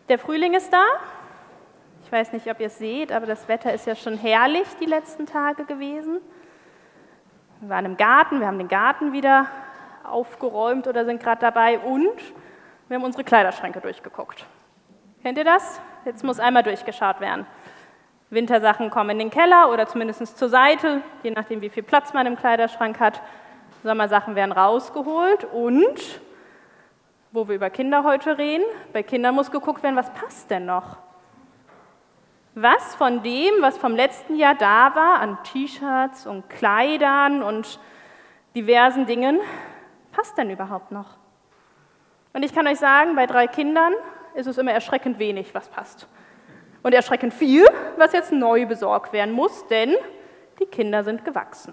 Der Frühling ist da. Ich weiß nicht, ob ihr es seht, aber das Wetter ist ja schon herrlich die letzten Tage gewesen. Wir waren im Garten, wir haben den Garten wieder aufgeräumt oder sind gerade dabei und wir haben unsere Kleiderschränke durchgeguckt. Kennt ihr das? Jetzt muss einmal durchgeschaut werden. Wintersachen kommen in den Keller oder zumindest zur Seite, je nachdem, wie viel Platz man im Kleiderschrank hat. Sommersachen werden rausgeholt und, wo wir über Kinder heute reden, bei Kindern muss geguckt werden, was passt denn noch? Was von dem, was vom letzten Jahr da war, an T-Shirts und Kleidern und diversen Dingen, passt denn überhaupt noch? Und ich kann euch sagen, bei 3 Kindern ist es immer erschreckend wenig, was passt. Und erschreckend viel, was jetzt neu besorgt werden muss, denn die Kinder sind gewachsen.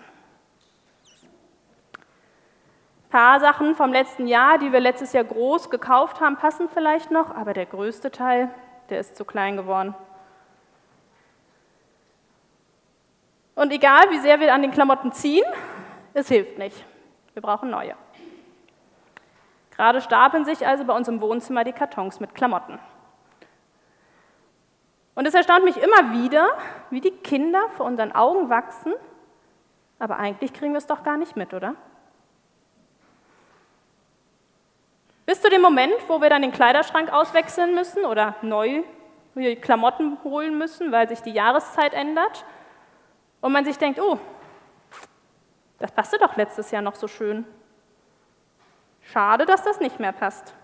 Ein paar Sachen vom letzten Jahr, die wir letztes Jahr groß gekauft haben, passen vielleicht noch, aber der größte Teil, der ist zu klein geworden. Und egal, wie sehr wir an den Klamotten ziehen, es hilft nicht. Wir brauchen neue. Gerade stapeln sich also bei uns im Wohnzimmer die Kartons mit Klamotten. Und es erstaunt mich immer wieder, wie die Kinder vor unseren Augen wachsen, aber eigentlich kriegen wir es doch gar nicht mit, oder? Bis zu dem Moment, wo wir dann den Kleiderschrank auswechseln müssen oder neue Klamotten holen müssen, weil sich die Jahreszeit ändert und man sich denkt, oh, das passte doch letztes Jahr noch so schön. Schade, dass das nicht mehr passt.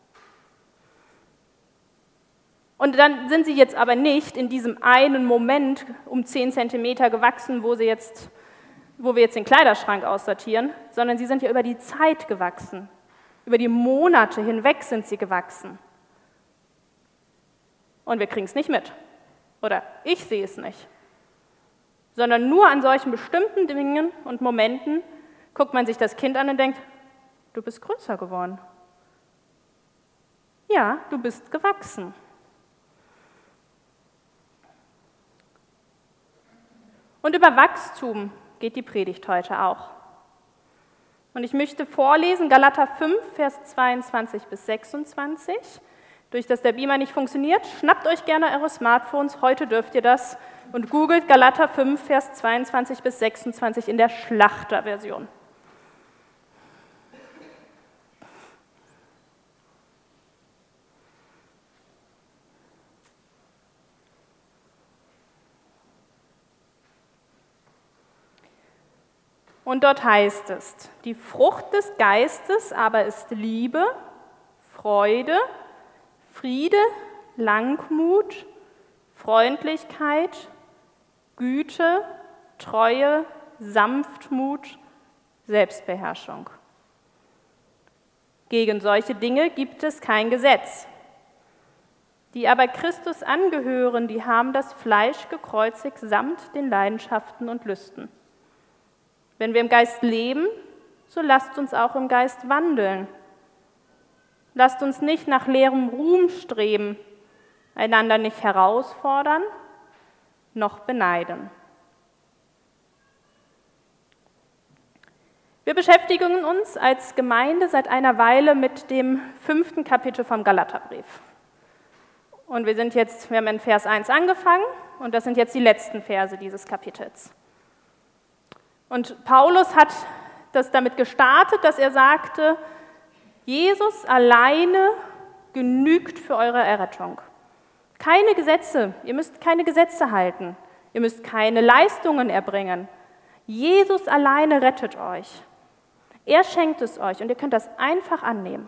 Und dann sind sie jetzt aber nicht in diesem einen Moment um 10 Zentimeter gewachsen, wo wir jetzt den Kleiderschrank aussortieren, sondern sie sind ja über die Zeit gewachsen. Über die Monate hinweg sind sie gewachsen. Und wir kriegen es nicht mit. Oder ich sehe es nicht. Sondern nur an solchen bestimmten Dingen und Momenten guckt man sich das Kind an und denkt, du bist größer geworden. Ja, du bist gewachsen. Und über Wachstum geht die Predigt heute auch. Und ich möchte vorlesen, Galater 5, Vers 22 bis 26. Durch das der Beamer nicht funktioniert, schnappt euch gerne eure Smartphones, heute dürft ihr das, und googelt Galater 5, Vers 22 bis 26 in der Schlachterversion. Und dort heißt es, die Frucht des Geistes aber ist Liebe, Freude, Friede, Langmut, Freundlichkeit, Güte, Treue, Sanftmut, Selbstbeherrschung. Gegen solche Dinge gibt es kein Gesetz. Die aber Christus angehören, die haben das Fleisch gekreuzigt samt den Leidenschaften und Lüsten. Wenn wir im Geist leben, so lasst uns auch im Geist wandeln. Lasst uns nicht nach leerem Ruhm streben, einander nicht herausfordern, noch beneiden. Wir beschäftigen uns als Gemeinde seit einer Weile mit dem 5. Kapitel vom Galaterbrief. Und wir haben in Vers 1 angefangen und das sind jetzt die letzten Verse dieses Kapitels. Und Paulus hat das damit gestartet, dass er sagte, Jesus alleine genügt für eure Errettung. Keine Gesetze, ihr müsst keine Gesetze halten, ihr müsst keine Leistungen erbringen. Jesus alleine rettet euch. Er schenkt es euch und ihr könnt das einfach annehmen.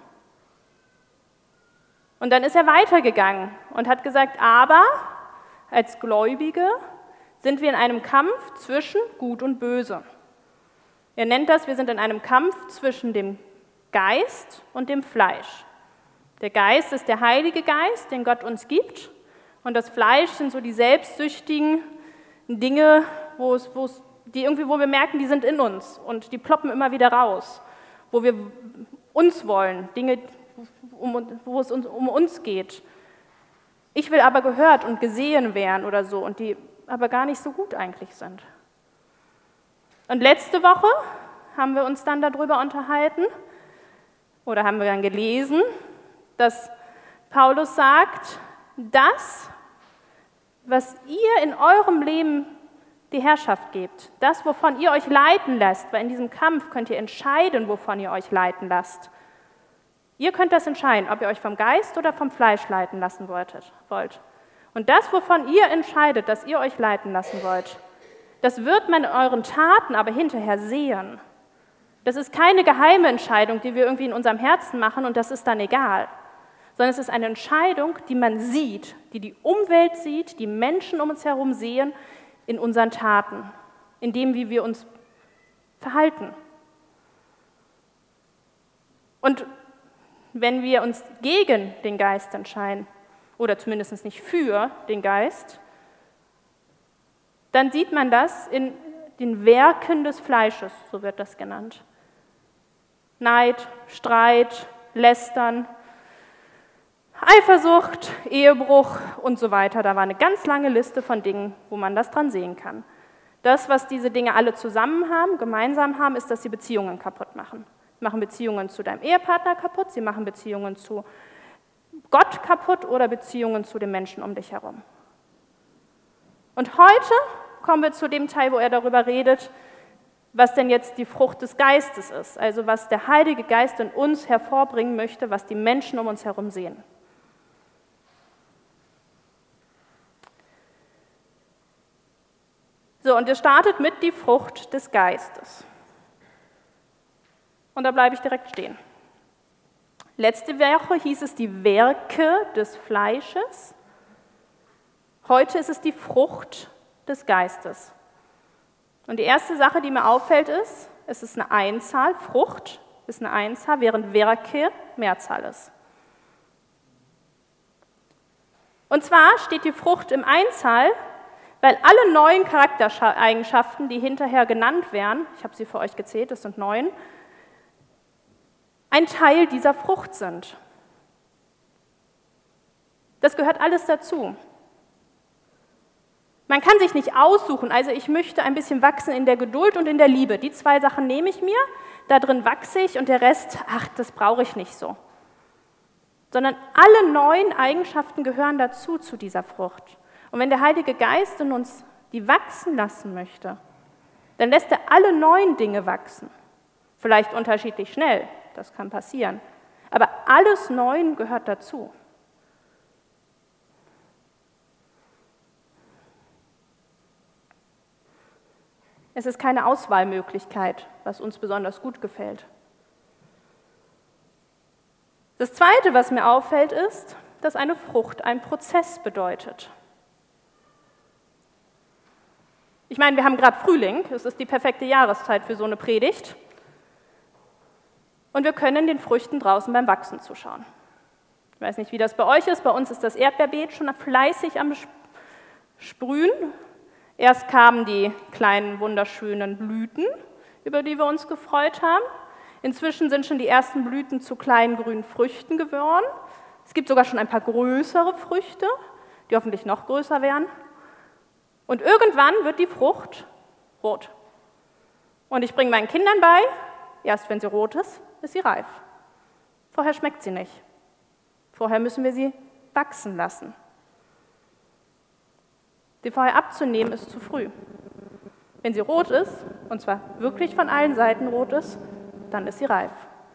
Und dann ist er weitergegangen und hat gesagt, aber als Gläubige sind wir in einem Kampf zwischen Gut und Böse. Er nennt das, wir sind in einem Kampf zwischen dem Geist und dem Fleisch. Der Geist ist der Heilige Geist, den Gott uns gibt. Und das Fleisch sind so die selbstsüchtigen Dinge, wo wir merken, die sind in uns und die ploppen immer wieder raus. Wo wir uns wollen, Dinge, wo es um uns geht. Ich will aber gehört und gesehen werden oder so und die aber gar nicht so gut eigentlich sind. Und letzte Woche haben wir uns dann darüber unterhalten oder haben wir dann gelesen, dass Paulus sagt, das, was ihr in eurem Leben die Herrschaft gebt, das, wovon ihr euch leiten lasst, weil in diesem Kampf könnt ihr entscheiden, wovon ihr euch leiten lasst. Ihr könnt das entscheiden, ob ihr euch vom Geist oder vom Fleisch leiten lassen wollt. Und das, wovon ihr entscheidet, dass ihr euch leiten lassen wollt, das wird man in euren Taten aber hinterher sehen. Das ist keine geheime Entscheidung, die wir irgendwie in unserem Herzen machen und das ist dann egal, sondern es ist eine Entscheidung, die man sieht, die die Umwelt sieht, die Menschen um uns herum sehen in unseren Taten, in dem, wie wir uns verhalten. Und wenn wir uns gegen den Geist entscheiden, oder zumindest nicht für den Geist, dann sieht man das in den Werken des Fleisches, so wird das genannt. Neid, Streit, Lästern, Eifersucht, Ehebruch und so weiter. Da war eine ganz lange Liste von Dingen, wo man das dran sehen kann. Das, was diese Dinge alle zusammen haben, gemeinsam haben, ist, dass sie Beziehungen kaputt machen. Sie machen Beziehungen zu deinem Ehepartner kaputt, sie machen Beziehungen zu Gott kaputt oder Beziehungen zu den Menschen um dich herum. Und heute kommen wir zu dem Teil, wo er darüber redet, was denn jetzt die Frucht des Geistes ist, also was der Heilige Geist in uns hervorbringen möchte, was die Menschen um uns herum sehen. So, und ihr startet mit die Frucht des Geistes. Und da bleibe ich direkt stehen. Letzte Woche hieß es die Werke des Fleisches. Heute ist es die Frucht des Geistes. Und die erste Sache, die mir auffällt, ist, es ist eine Einzahl, Frucht ist eine Einzahl, während Werke Mehrzahl ist. Und zwar steht die Frucht im Einzahl, weil alle 9 Charaktereigenschaften, die hinterher genannt werden, ich habe sie für euch gezählt, das sind 9, ein Teil dieser Frucht sind. Das gehört alles dazu. Man kann sich nicht aussuchen, also ich möchte ein bisschen wachsen in der Geduld und in der Liebe. Die 2 Sachen nehme ich mir, da drin wachse ich und der Rest, das brauche ich nicht so. Sondern alle 9 Eigenschaften gehören dazu, zu dieser Frucht. Und wenn der Heilige Geist in uns die wachsen lassen möchte, dann lässt er alle 9 Dinge wachsen. Vielleicht unterschiedlich schnell, das kann passieren. Aber alles 9 gehört dazu. Es ist keine Auswahlmöglichkeit, was uns besonders gut gefällt. Das Zweite, was mir auffällt, ist, dass eine Frucht ein Prozess bedeutet. Ich meine, wir haben gerade Frühling, es ist die perfekte Jahreszeit für so eine Predigt. Und wir können den Früchten draußen beim Wachsen zuschauen. Ich weiß nicht, wie das bei euch ist, bei uns ist das Erdbeerbeet schon fleißig am Sprühen. Erst kamen die kleinen, wunderschönen Blüten, über die wir uns gefreut haben. Inzwischen sind schon die ersten Blüten zu kleinen grünen Früchten geworden. Es gibt sogar schon ein paar größere Früchte, die hoffentlich noch größer werden. Und irgendwann wird die Frucht rot. Und ich bringe meinen Kindern bei, erst wenn sie rot ist sie reif. Vorher schmeckt sie nicht. Vorher müssen wir sie wachsen lassen. Sie vorher abzunehmen, ist zu früh. Wenn sie rot ist, und zwar wirklich von allen Seiten rot ist, dann ist sie reif.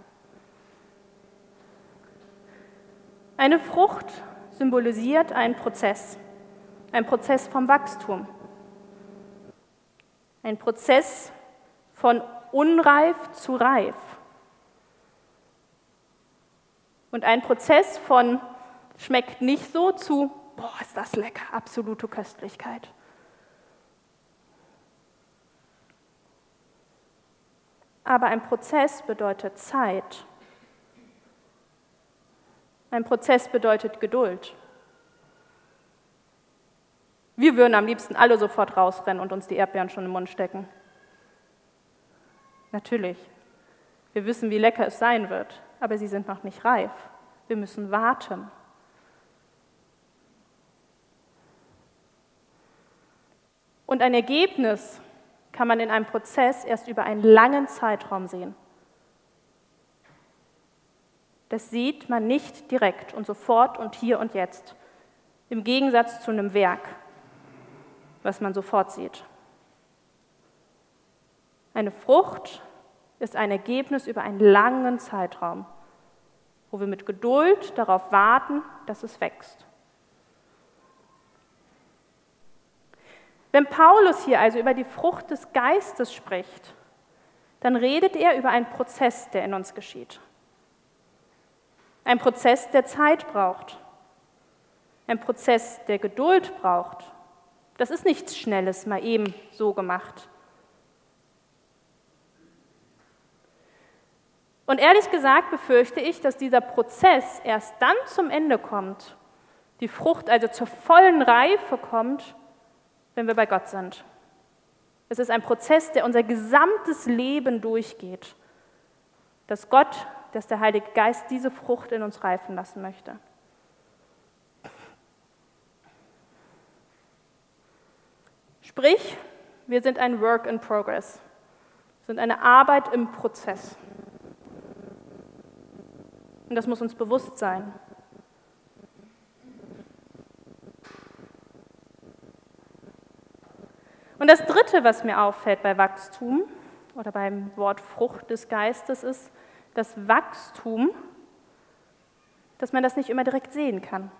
Eine Frucht symbolisiert einen Prozess vom Wachstum, ein Prozess von unreif zu reif und ein Prozess von schmeckt nicht so zu boah, ist das lecker, absolute Köstlichkeit. Aber ein Prozess bedeutet Zeit. Ein Prozess bedeutet Geduld. Wir würden am liebsten alle sofort rausrennen und uns die Erdbeeren schon im Mund stecken. Natürlich. Wir wissen, wie lecker es sein wird, aber sie sind noch nicht reif. Wir müssen warten. Und ein Ergebnis kann man in einem Prozess erst über einen langen Zeitraum sehen. Das sieht man nicht direkt und sofort und hier und jetzt. im Gegensatz zu einem Werk, was man sofort sieht. Eine Frucht ist ein Ergebnis über einen langen Zeitraum, wo wir mit Geduld darauf warten, dass es wächst. Wenn Paulus hier also über die Frucht des Geistes spricht, dann redet er über einen Prozess, der in uns geschieht. Ein Prozess, der Zeit braucht. Ein Prozess, der Geduld braucht. Das ist nichts Schnelles, mal eben so gemacht. Und ehrlich gesagt befürchte ich, dass dieser Prozess erst dann zum Ende kommt, die Frucht also zur vollen Reife kommt, wenn wir bei Gott sind. Es ist ein Prozess, der unser gesamtes Leben durchgeht, dass der Heilige Geist diese Frucht in uns reifen lassen möchte. Sprich, wir sind ein Work in Progress, sind eine Arbeit im Prozess. Und das muss uns bewusst sein. Und das Dritte, was mir auffällt bei Wachstum oder beim Wort Frucht des Geistes, ist das Wachstum, dass man das nicht immer direkt sehen kann.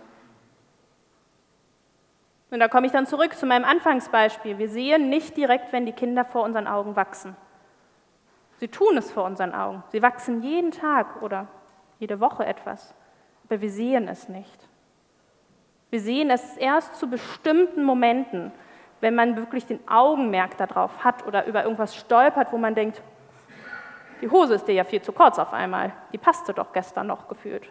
Und da komme ich dann zurück zu meinem Anfangsbeispiel. Wir sehen nicht direkt, wenn die Kinder vor unseren Augen wachsen. Sie tun es vor unseren Augen. Sie wachsen jeden Tag oder jede Woche etwas, aber wir sehen es nicht. Wir sehen es erst zu bestimmten Momenten, wenn man wirklich den Augenmerk darauf hat oder über irgendwas stolpert, wo man denkt, die Hose ist dir ja viel zu kurz auf einmal, die passte doch gestern noch gefühlt.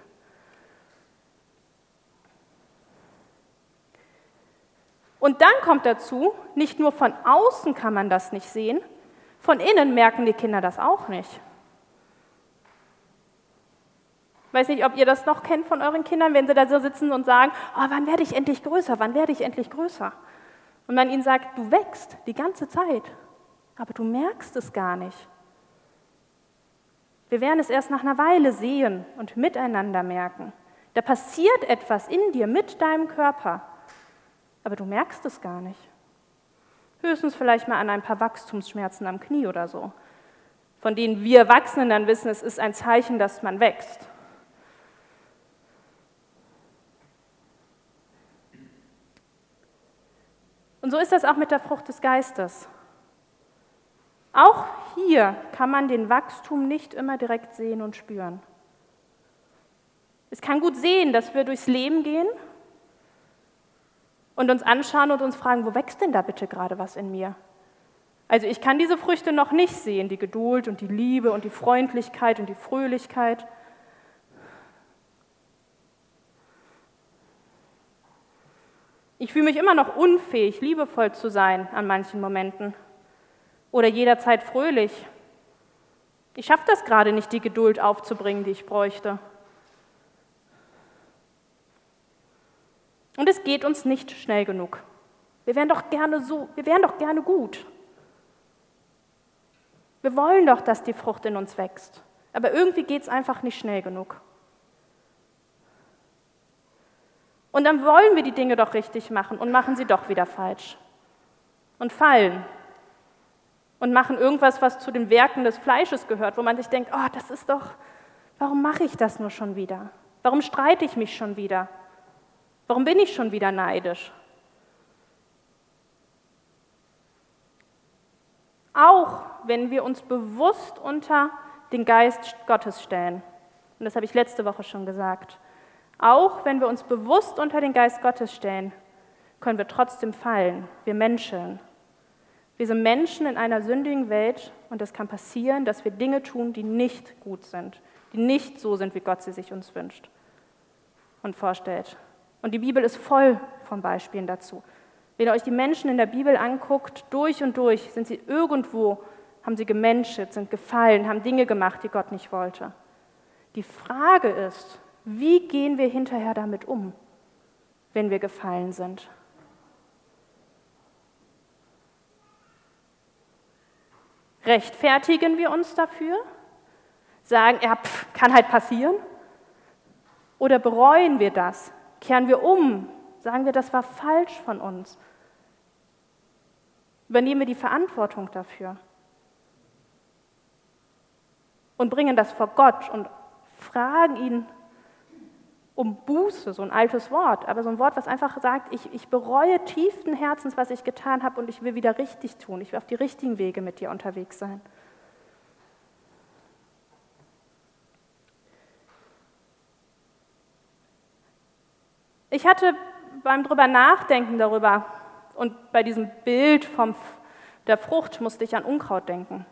Und dann kommt dazu, nicht nur von außen kann man das nicht sehen, von innen merken die Kinder das auch nicht. Ich weiß nicht, ob ihr das noch kennt von euren Kindern, wenn sie da so sitzen und sagen, oh, wann werde ich endlich größer, wann werde ich endlich größer? Und man ihnen sagt, du wächst die ganze Zeit, aber du merkst es gar nicht. Wir werden es erst nach einer Weile sehen und miteinander merken. Da passiert etwas in dir mit deinem Körper, aber du merkst es gar nicht. Höchstens vielleicht mal an ein paar Wachstumsschmerzen am Knie oder so, von denen wir Erwachsenen dann wissen, es ist ein Zeichen, dass man wächst. Und so ist das auch mit der Frucht des Geistes. Auch hier kann man den Wachstum nicht immer direkt sehen und spüren. Es kann gut sehen, dass wir durchs Leben gehen und uns anschauen und uns fragen, wo wächst denn da bitte gerade was in mir? Also ich kann diese Früchte noch nicht sehen, die Geduld und die Liebe und die Freundlichkeit und die Fröhlichkeit. Ich fühle mich immer noch unfähig, liebevoll zu sein an manchen Momenten oder jederzeit fröhlich. Ich schaffe das gerade nicht, die Geduld aufzubringen, die ich bräuchte. Und es geht uns nicht schnell genug. Wir wären doch gerne gut. Wir wollen doch, dass die Frucht in uns wächst. Aber irgendwie geht es einfach nicht schnell genug. Und dann wollen wir die Dinge doch richtig machen und machen sie doch wieder falsch. Und fallen. Und machen irgendwas, was zu den Werken des Fleisches gehört, wo man sich denkt, oh, das ist doch, warum mache ich das nur schon wieder? Warum streite ich mich schon wieder? Warum bin ich schon wieder neidisch? Auch wenn wir uns bewusst unter den Geist Gottes stellen, und das habe ich letzte Woche schon gesagt, auch wenn wir uns bewusst unter den Geist Gottes stellen, können wir trotzdem fallen, wir menscheln. Wir sind Menschen in einer sündigen Welt und es kann passieren, dass wir Dinge tun, die nicht gut sind, die nicht so sind, wie Gott sie sich uns wünscht und vorstellt. Und die Bibel ist voll von Beispielen dazu. Wenn ihr euch die Menschen in der Bibel anguckt, durch und durch sind sie irgendwo, haben sie gemenschelt, sind gefallen, haben Dinge gemacht, die Gott nicht wollte. Die Frage ist, wie gehen wir hinterher damit um, wenn wir gefallen sind? Rechtfertigen wir uns dafür? Sagen, ja, kann halt passieren? Oder bereuen wir das? Kehren wir um Sagen wir, das war falsch von uns. Übernehmen wir die Verantwortung dafür. Und bringen das vor Gott und fragen ihn um Buße, so ein altes Wort, aber so ein Wort, was einfach sagt, ich bereue tiefsten Herzens, was ich getan habe und ich will wieder richtig tun. Ich will auf die richtigen Wege mit dir unterwegs sein. Ich hatte beim drüber Nachdenken darüber und bei diesem Bild der Frucht musste ich an Unkraut denken.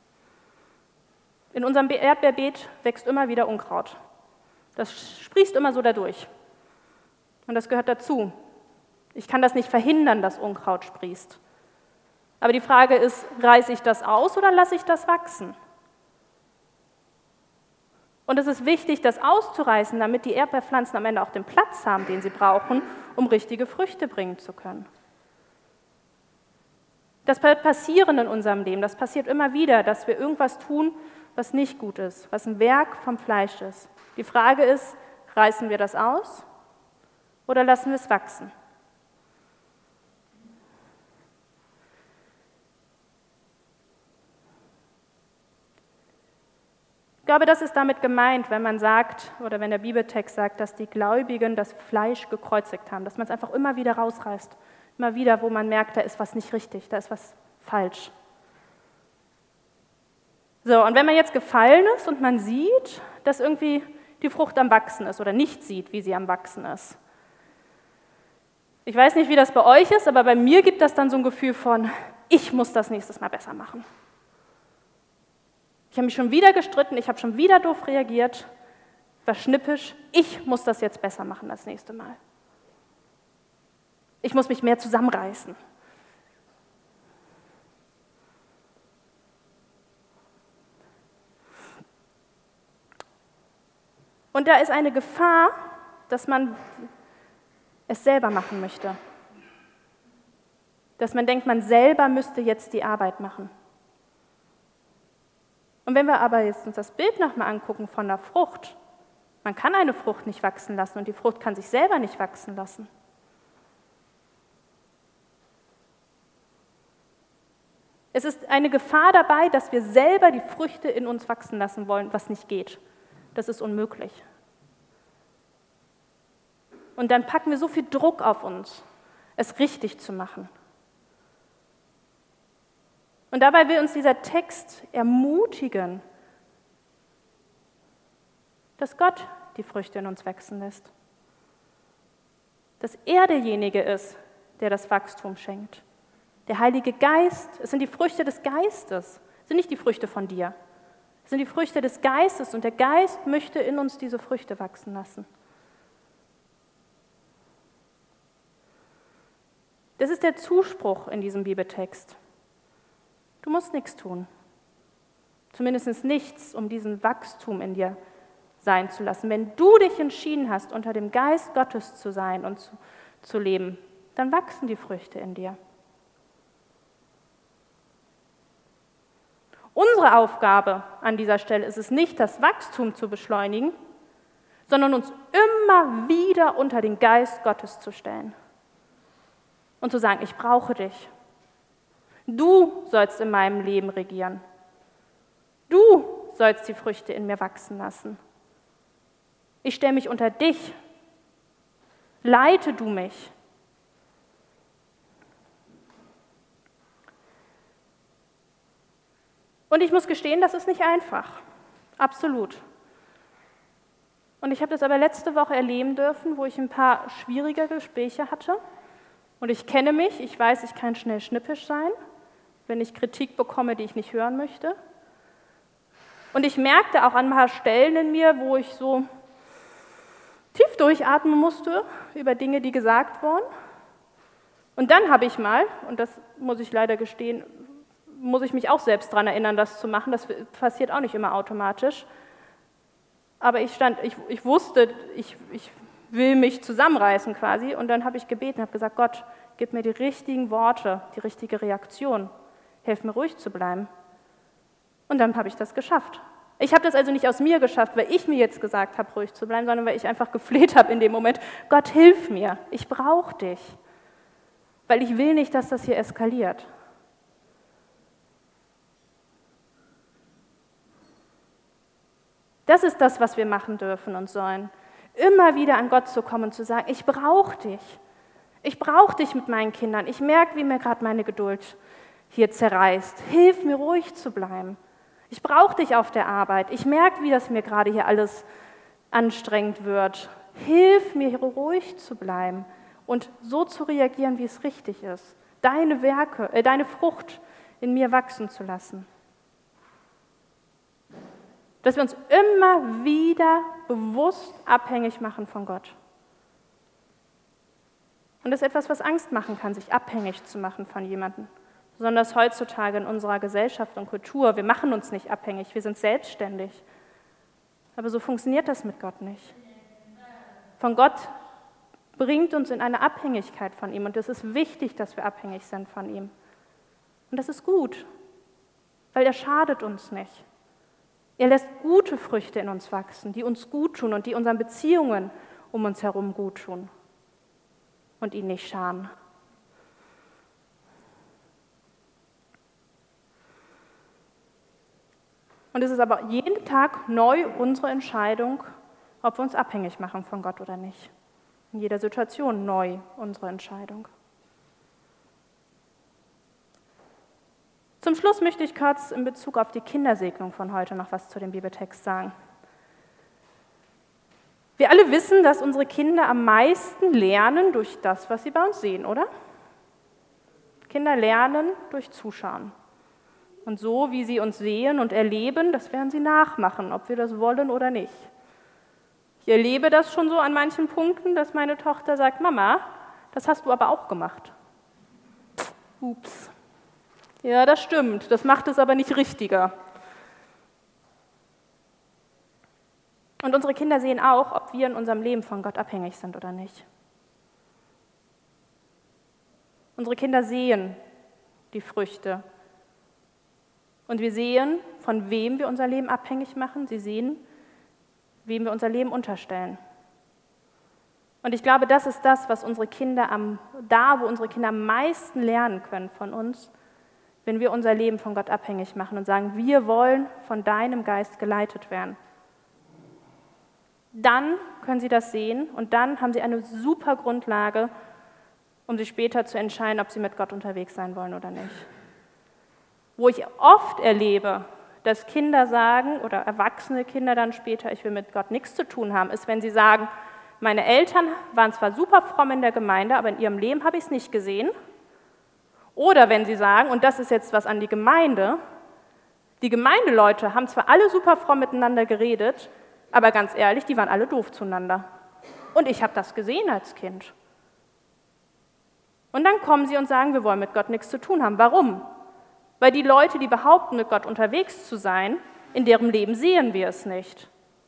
In unserem Erdbeerbeet wächst immer wieder Unkraut. Das sprießt immer so dadurch. Und das gehört dazu. Ich kann das nicht verhindern, dass Unkraut sprießt. Aber die Frage ist, reiße ich das aus oder lasse ich das wachsen? Und es ist wichtig, das auszureißen, damit die Erdbeerpflanzen am Ende auch den Platz haben, den sie brauchen, um richtige Früchte bringen zu können. Das wird passieren in unserem Leben. Das passiert immer wieder, dass wir irgendwas tun, was nicht gut ist, was ein Werk vom Fleisch ist. Die Frage ist, reißen wir das aus oder lassen wir es wachsen? Ich glaube, das ist damit gemeint, wenn man sagt, oder wenn der Bibeltext sagt, dass die Gläubigen das Fleisch gekreuzigt haben, dass man es einfach immer wieder rausreißt, immer wieder, wo man merkt, da ist was nicht richtig, da ist was falsch. So, und wenn man jetzt gefallen ist und man sieht, dass irgendwie die Frucht am Wachsen ist oder nicht sieht, wie sie am Wachsen ist. Ich weiß nicht, wie das bei euch ist, aber bei mir gibt das dann so ein Gefühl von, ich muss das nächstes Mal besser machen. Ich habe mich schon wieder gestritten, ich habe schon wieder doof reagiert, war schnippisch, ich muss das jetzt besser machen das nächste Mal. Ich muss mich mehr zusammenreißen. Und da ist eine Gefahr, dass man es selber machen möchte. Dass man denkt, man selber müsste jetzt die Arbeit machen. Und wenn wir aber jetzt uns das Bild nochmal angucken von der Frucht, man kann eine Frucht nicht wachsen lassen und die Frucht kann sich selber nicht wachsen lassen. Es ist eine Gefahr dabei, dass wir selber die Früchte in uns wachsen lassen wollen, was nicht geht. Das ist unmöglich. Und dann packen wir so viel Druck auf uns, es richtig zu machen. Und dabei will uns dieser Text ermutigen, dass Gott die Früchte in uns wachsen lässt. Dass er derjenige ist, der das Wachstum schenkt. Der Heilige Geist, es sind die Früchte des Geistes, es sind nicht die Früchte von dir. Es sind die Früchte des Geistes und der Geist möchte in uns diese Früchte wachsen lassen. Das ist der Zuspruch in diesem Bibeltext. Du musst nichts tun. Zumindest nichts, um diesen Wachstum in dir sein zu lassen. Wenn du dich entschieden hast, unter dem Geist Gottes zu sein und zu leben, dann wachsen die Früchte in dir. Unsere Aufgabe an dieser Stelle ist es nicht, das Wachstum zu beschleunigen, sondern uns immer wieder unter den Geist Gottes zu stellen und zu sagen, ich brauche dich. Du sollst in meinem Leben regieren. Du sollst die Früchte in mir wachsen lassen. Ich stelle mich unter dich. Leite du mich. Und ich muss gestehen, das ist nicht einfach. Absolut. Und ich habe das aber letzte Woche erleben dürfen, wo ich ein paar schwierige Gespräche hatte. Und ich kenne mich, ich weiß, ich kann schnell schnippisch sein, wenn ich Kritik bekomme, die ich nicht hören möchte. Und ich merkte auch an ein paar Stellen in mir, wo ich so tief durchatmen musste über Dinge, die gesagt wurden. Und dann habe ich mal, und das muss ich leider gestehen, muss ich mich auch selbst daran erinnern, das zu machen. Das passiert auch nicht immer automatisch. Aber ich wusste, ich will mich zusammenreißen quasi. Und dann habe ich gebeten, habe gesagt, Gott, gib mir die richtigen Worte, die richtige Reaktion. Hilf mir ruhig zu bleiben. Und dann habe ich das geschafft. Ich habe das also nicht aus mir geschafft, weil ich mir jetzt gesagt habe, ruhig zu bleiben, sondern weil ich einfach gefleht habe in dem Moment, Gott, hilf mir, ich brauche dich, weil ich will nicht, dass das hier eskaliert. Das ist das, was wir machen dürfen und sollen. Immer wieder an Gott zu kommen und zu sagen, ich brauche dich. Ich brauche dich mit meinen Kindern. Ich merke, wie mir gerade meine Geduld hier zerreißt. Hilf mir, ruhig zu bleiben. Ich brauche dich auf der Arbeit. Ich merke, wie das mir gerade hier alles anstrengend wird. Hilf mir, ruhig zu bleiben und so zu reagieren, wie es richtig ist. Deine Frucht in mir wachsen zu lassen. Dass wir uns immer wieder bewusst abhängig machen von Gott. Und das ist etwas, was Angst machen kann, sich abhängig zu machen von jemandem. Besonders heutzutage in unserer Gesellschaft und Kultur. Wir machen uns nicht abhängig, wir sind selbstständig. Aber so funktioniert das mit Gott nicht. Von Gott bringt uns in eine Abhängigkeit von ihm. Und es ist wichtig, dass wir abhängig sind von ihm. Und das ist gut, weil er schadet uns nicht. Er lässt gute Früchte in uns wachsen, die uns gut tun und die unseren Beziehungen um uns herum gut tun und ihn nicht schaden. Und es ist aber jeden Tag neu unsere Entscheidung, ob wir uns abhängig machen von Gott oder nicht. In jeder Situation neu unsere Entscheidung. Zum Schluss möchte ich kurz in Bezug auf die Kindersegnung von heute noch was zu dem Bibeltext sagen. Wir alle wissen, dass unsere Kinder am meisten lernen durch das, was sie bei uns sehen, oder? Kinder lernen durch Zuschauen. Und so, wie sie uns sehen und erleben, das werden sie nachmachen, ob wir das wollen oder nicht. Ich erlebe das schon so an manchen Punkten, dass meine Tochter sagt, Mama, das hast du aber auch gemacht. Ups. Ja, das stimmt, das macht es aber nicht richtiger. Und unsere Kinder sehen auch, ob wir in unserem Leben von Gott abhängig sind oder nicht. Unsere Kinder sehen die Früchte. Und wir sehen, von wem wir unser Leben abhängig machen. Sie sehen, wem wir unser Leben unterstellen. Und ich glaube, das ist das, was unsere Kinder wo unsere Kinder am meisten lernen können von uns, wenn wir unser Leben von Gott abhängig machen und sagen, wir wollen von deinem Geist geleitet werden. Dann können sie das sehen und dann haben sie eine super Grundlage, um sich später zu entscheiden, ob sie mit Gott unterwegs sein wollen oder nicht. Wo ich oft erlebe, dass Kinder sagen oder erwachsene Kinder dann später, ich will mit Gott nichts zu tun haben, ist, wenn sie sagen, meine Eltern waren zwar super fromm in der Gemeinde, aber in ihrem Leben habe ich es nicht gesehen. Oder wenn sie sagen, und das ist jetzt was an die Gemeindeleute haben zwar alle super fromm miteinander geredet, aber ganz ehrlich, die waren alle doof zueinander. Und ich habe das gesehen als Kind. Und dann kommen sie und sagen, wir wollen mit Gott nichts zu tun haben. Warum? Weil die Leute, die behaupten, mit Gott unterwegs zu sein, in deren Leben sehen wir es nicht.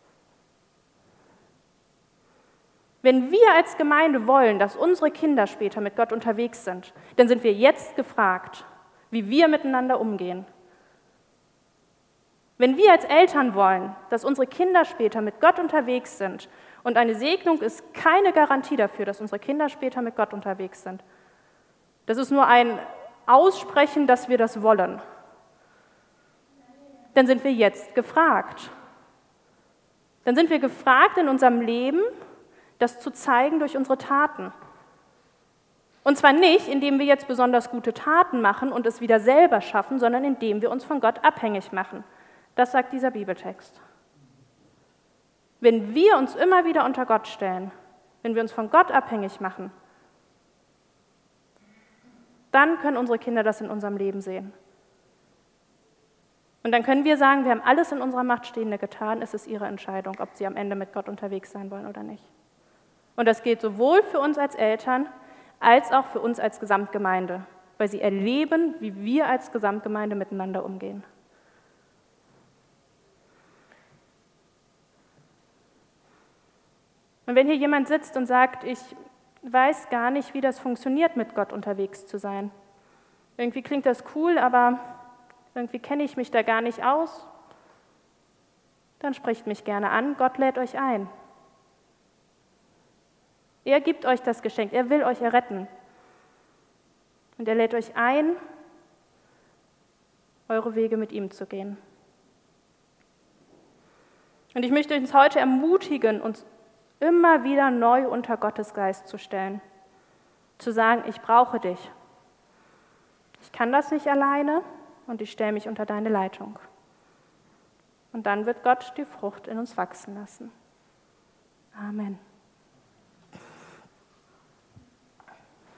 Wenn wir als Gemeinde wollen, dass unsere Kinder später mit Gott unterwegs sind, dann sind wir jetzt gefragt, wie wir miteinander umgehen. Wenn wir als Eltern wollen, dass unsere Kinder später mit Gott unterwegs sind, und eine Segnung ist keine Garantie dafür, dass unsere Kinder später mit Gott unterwegs sind. Das ist nur ein Aussprechen, dass wir das wollen. Dann sind wir jetzt gefragt. Dann sind wir gefragt, in unserem Leben das zu zeigen durch unsere Taten. Und zwar nicht, indem wir jetzt besonders gute Taten machen und es wieder selber schaffen, sondern indem wir uns von Gott abhängig machen. Das sagt dieser Bibeltext. Wenn wir uns immer wieder unter Gott stellen, wenn wir uns von Gott abhängig machen, dann können unsere Kinder das in unserem Leben sehen. Und dann können wir sagen, wir haben alles in unserer Macht Stehende getan, es ist ihre Entscheidung, ob sie am Ende mit Gott unterwegs sein wollen oder nicht. Und das gilt sowohl für uns als Eltern, als auch für uns als Gesamtgemeinde, weil sie erleben, wie wir als Gesamtgemeinde miteinander umgehen. Und wenn hier jemand sitzt und sagt, ich weiß gar nicht, wie das funktioniert, mit Gott unterwegs zu sein. Irgendwie klingt das cool, aber irgendwie kenne ich mich da gar nicht aus. dann spricht mich gerne an. Gott lädt euch ein. Er gibt euch das Geschenk, er will euch erretten. Und er lädt euch ein, eure Wege mit ihm zu gehen. Und ich möchte uns heute ermutigen, uns immer wieder neu unter Gottes Geist zu stellen. Zu sagen, ich brauche dich. Ich kann das nicht alleine und ich stelle mich unter deine Leitung. Und dann wird Gott die Frucht in uns wachsen lassen. Amen.